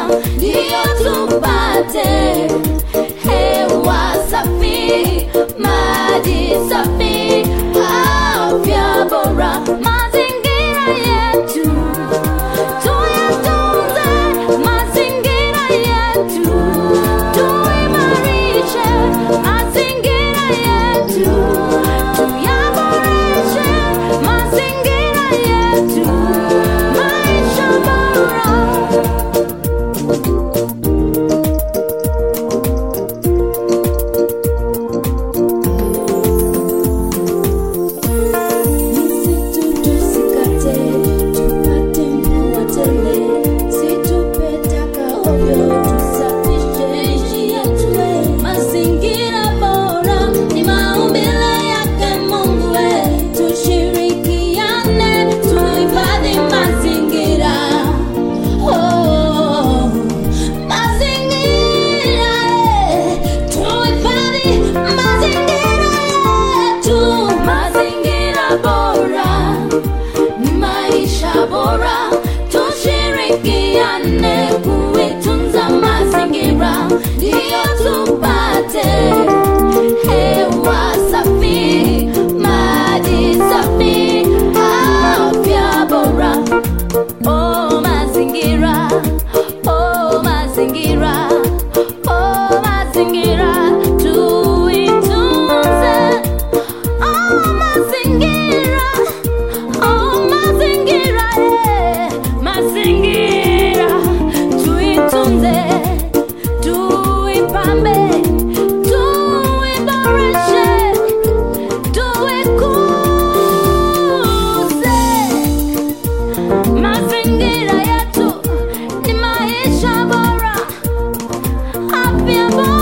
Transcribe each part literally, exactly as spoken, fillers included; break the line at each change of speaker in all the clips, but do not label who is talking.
ndio tupate hewa safi, maji safi, afya bora. Mazingira yetu tuyatunze, mazingira yetu tuimarishe, mazingira yetu tuyaboreshe, mazingira yetu maisha bora. Bora tushirikiane kuitunza mazingira ndio tupate hewa safi, maji safi, afya bora. Oh mazingira, oh mazingira, oh mazingira tuitunze. Oh mazingira, oh mazingira, mazingira tuitunze, tuipambe, tuiboreshe, tuikuze. Mazingira yetu ni maisha bora, afya bora.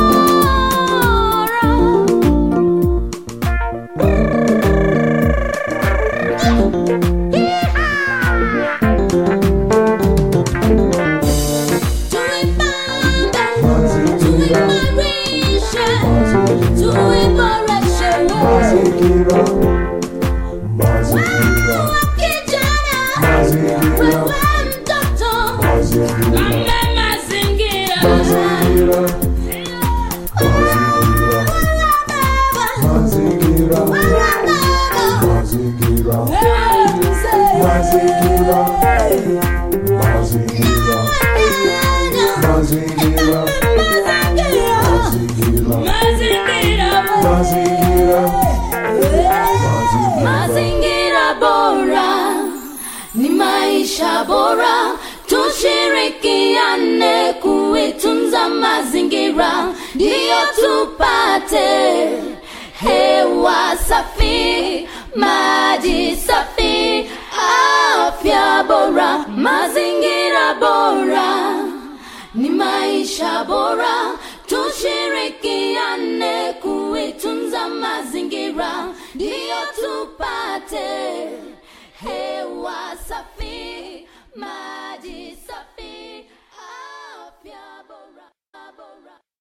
Mazingira bora ni maisha bora, tushirikiane kuitunza mazingira ndio tupate hewa safi, maji safi, afya bora. Mazingira bora ni maisha bora, tushirikiane